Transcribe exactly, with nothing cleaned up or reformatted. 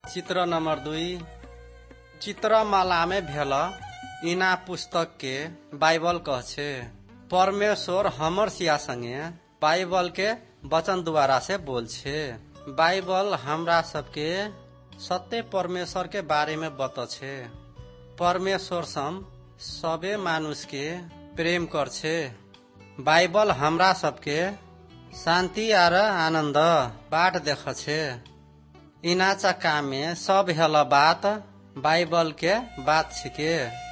चित्र नंबर दुई चित्रमाला में भेल इना पुस्तक के बाइबल कह छे। परमेश्वर हमर सिया संगे बाइबल के वचन द्वारा से बोल छे। बाइबल हमरा सबके सत्य परमेश्वर के बारे में बता छे। परमेश्वर सम सबे मानुष के प्रेम कर छे। बाइबल हमरा सबके शांति आर आनंद बाट देख छे। इना चक्का में सब हेला बात बाइबल के बात छिके।